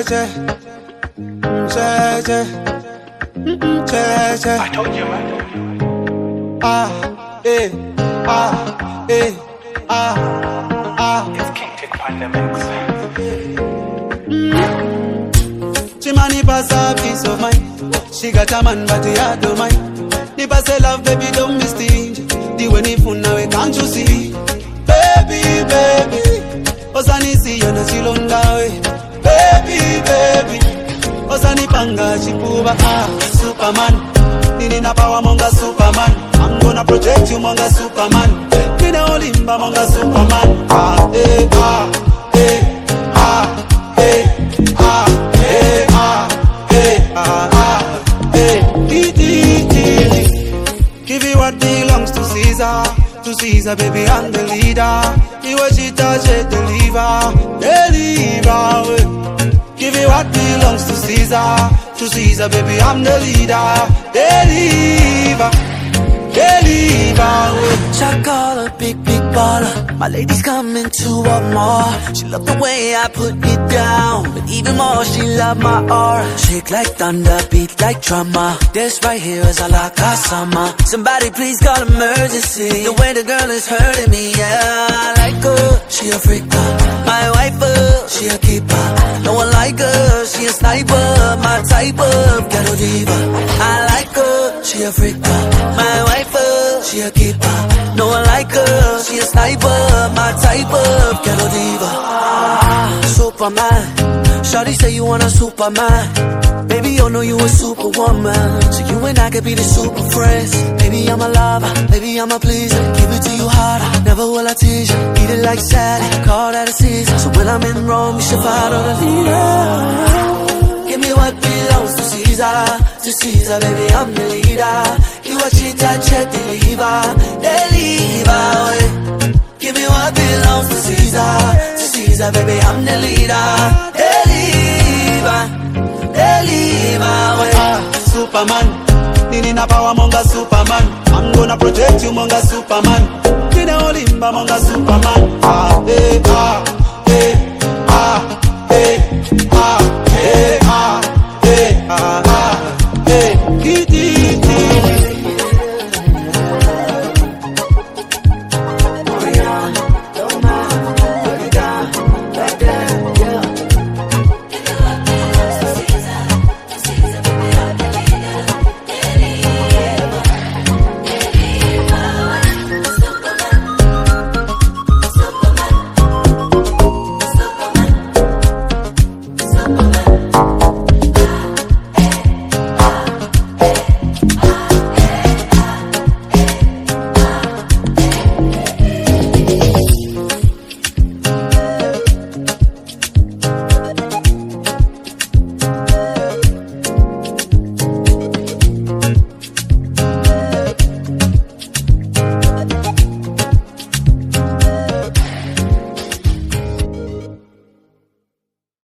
I told you, man. It's King Tit Pandemics. She money pass a peace of mind. She got a man, but he had no mind. If I say love, baby, don't be stingy. The way you phone now, can't you see? Baby, Osani see you, no she long way. Baby, Osani panga chipuba, Superman. Nini na power monga Superman. I'm gonna protect you monga Superman. Nina olimba monga Superman. Give you what belongs to Caesar. To Caesar, baby, I'm the leader. You what she touch it, deliver. Give you what belongs to Caesar. To Caesar, baby, I'm the leader. Deliver. Shot caller, big baller. My lady's coming to want more. She love the way I put it down, but even more, she love my aura. Shake like thunder, beat like drama. This right here is a la casa. Somebody please call emergency. The way the girl is hurting me, yeah. I like her, she a freaker. My wife, she a keeper. No one like her, she a sniper. My type of ghetto diva. I like her, she a freaker. My wife, she a keeper. No one like her, she a sniper. My type of ghetto diva. Superman. Shawty say you want a Superman. Baby, you know you a superwoman. So you and I could be the super friends. Maybe I'm a lover, maybe I'm a pleaser. Give it to you harder, never will I tease you. Eat it like salad, call that a season. So when I'm in Rome, you should follow the leader. Give me what belongs to Caesar. To Caesar, baby, I'm the leader. You watch it, touch it, deliver. Give me what belongs to Caesar. To Caesar, baby, I'm the leader. Superman. Nini na power monga Superman. I'm gonna protect you monga Superman. Nina olimba monga Superman.